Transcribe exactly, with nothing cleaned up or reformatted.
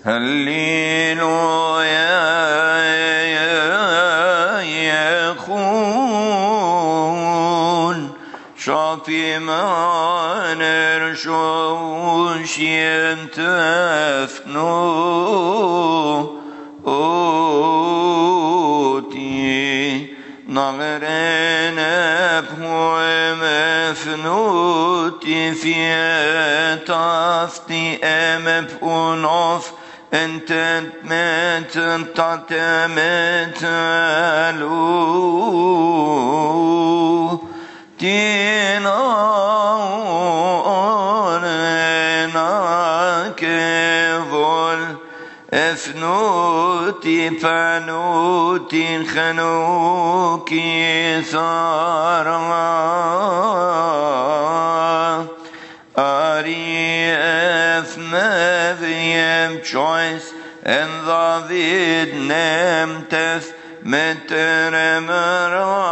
هللويا يخون شافي ما نرشوش ينتفنو أوتي نغرنا بهو مفنوتي في تفتي أم بونوف انت مت تعتمت له تينا كفول افنوتي فنوتي خنوكي ثارا أري أفما فيم choice and David named Teth Meteremera